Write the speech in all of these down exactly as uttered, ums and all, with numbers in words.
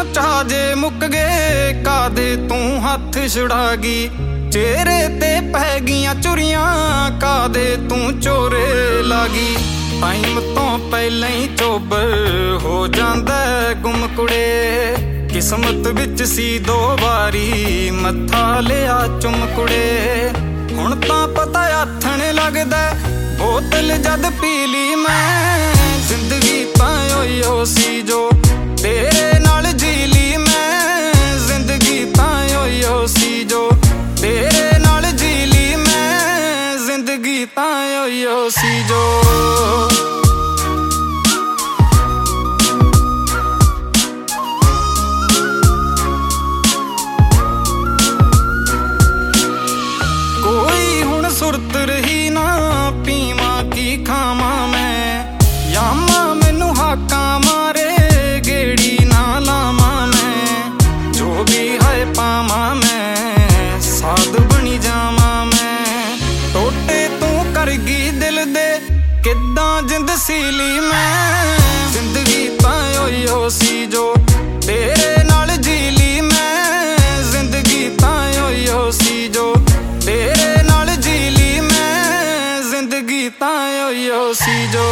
ਚਾਹ ਜੇ ਮੁੱਕ ਗਏ ਕਾਦੇ ਤੂੰ ਹੱਥ ਛੁੜਾ ਗਈ। ਚਿਹਰੇ ਤੇ ਪੈ ਗਈਆਂ ਚੁਰੀਆਂ ਕਾਦੇ ਤੂੰ ਚੋਰੇ ਲਾਗੀ। ਟਾਈਮ ਤੋਂ ਪਹਿਲਾਂ ਹੀ ਚੋਬਰ ਹੋ ਜਾਂਦਾ ਗੁੰਮ ਕੁੜੇ। ਕਿਸਮਤ ਵਿੱਚ ਸੀ ਦੋ ਵਾਰੀ ਮੱਥਾ ਲਿਆ ਚੁੰਮ ਕੁੜੇ। ਹੁਣ ਤਾਂ ਪਤਾ ਆਥਣ ਲੱਗਦਾ ਬੋਤਲ ਜਦ ਪੀ ਲਈ ਮੈਂ। ਜ਼ਿੰਦਗੀ ਤਾਂ ਓਯੋ ਸੀ ਜੋ ਤੇਰੇ ਨਾਲ ਜੀ ਲਈ ਮੈਂ। ਜ਼ਿੰਦਗੀ ਤਾਂ ਓਯੋ ਸੀ ਜੋ ਤੇਰੇ ਨਾਲ ਜੀ ਲਈ ਮੈਂ। ਜ਼ਿੰਦਗੀ ਤਾਂ ਓਯੋ ਸੀ ਜੋ। ਸੁਰਤ ਰਹੀ ਨਾ ਪੀਵਾਂ ਕੀ ਖਾਵਾਂ ਮੈਂ। ਯਾਮਾ ਮੈਨੂੰ ਹਾਕਾਂ ਮਾਰੇ ਗੇੜੀ ਨਾ ਲਾਵਾਂ ਮੈਂ। ਜੋ ਵੀ ਹੈ ਪਾਵਾਂ ਮੈਂ ਸਾਧ ਬਣੀ ਜਾਵਾਂ ਮੈਂ। ਟੋਟੇ ਤੂੰ ਕਰ ਗਈ ਦਿਲ ਦੇ ਕਿੱਦਾਂ ਜਿੰਦ ਸੀ ਲਈ ਮੈਂ। ਜ਼ਿੰਦਗੀ ਤਾਂ ਓਯੋ ਸੀ ਜੋ ਤੇਰੇ ਨਾਲ ਜੀ ਲਈ ਮੈਂ। ਜ਼ਿੰਦਗੀ ਤਾਂ ਓਯੋ ਸੀ ਜੋ ਤੇਰੇ ਨਾਲ ਜੀ ਲਈ ਮੈਂ। ਜ਼ਿੰਦਗੀ ਤਾਂ ਓਯੋ ਸੀ ਜੋ।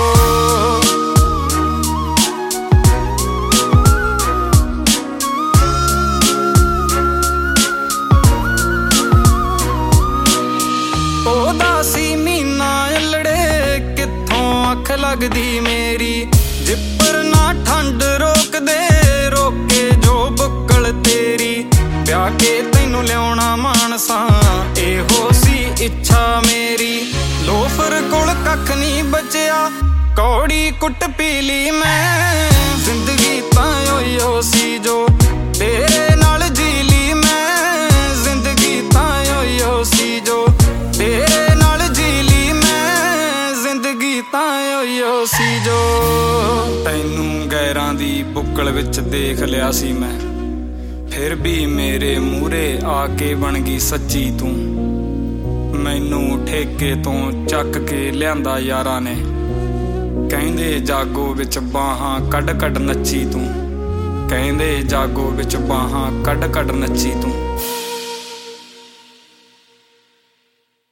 ਉਹਦਾ ਸੀ ਮਹੀਨਾ ਅਲੜੇ ਕਿੱਥੋਂ ਅੱਖ ਲੱਗਦੀ ਮੇਰੀ। ਜਿੱਪਰ ਨਾ ਠੰਡ ਰੋਕਦੇ ਰੋਕੇ ਜੋ ਬੁੱਕਲ ਤੇਰੀ। ਵਿਆਹ ਕੇ ਤੈਨੂੰ ਲਿਆਉਣਾ ਮਾਨਸਾ ਇਹੋ ਸੀ ਇੱਛਾ ਮੇਰੀ। ਲੋਫਰ ਕੋਲ ਕੱਖ ਨਹੀਂ ਬਚਿਆ ਕੌੜੀ ਕੁੱਟ ਪੀ ਲਈ ਮੈਂ। ਜ਼ਿੰਦਗੀ ਤਾਂ ਓਯੋ ਸੀ ਜੋ ਤੇਰੇ ਨਾਲ ਜੀ ਲਈ ਮੈਂ। ਜ਼ਿੰਦਗੀ ਤਾਂ ਓਯੋ ਸੀ ਜੋ ਤੇਰੇ ਨਾਲ ਜੀ ਲਈ ਮੈਂ। ਜ਼ਿੰਦਗੀ ਤਾਂ ਓਯੋ ਸੀ ਜੋ। ਤੈਨੂੰ ਗੈਰਾਂ ਦੀ ਬੁੱਕਲ ਵਿੱਚ ਦੇਖ ਲਿਆ ਸੀ ਮੈਂ। ਫਿਰ ਵੀ ਮੇਰੇ ਮੂਹਰੇ ਆ ਕੇ ਬਣ ਗਈ ਸੱਚੀ ਤੂੰ। ਮੈਨੂੰ ਠੇਕੇ ਤੋਂ ਚੱਕ ਕੇ ਲਿਆਂਦਾ ਯਾਰਾਂ ਨੇ। ਕਹਿੰਦੇ ਜਾਗੋ ਵਿੱਚ ਬਾਹਾਂ ਕੱਢ ਕੱਢ ਨੱਚੀ ਤੂੰ। ਕਹਿੰਦੇ ਜਾਗੋ ਵਿੱਚ ਬਾਹਾਂ ਕੱਢ ਕੱਢ ਨੱਚੀ ਤੂੰ।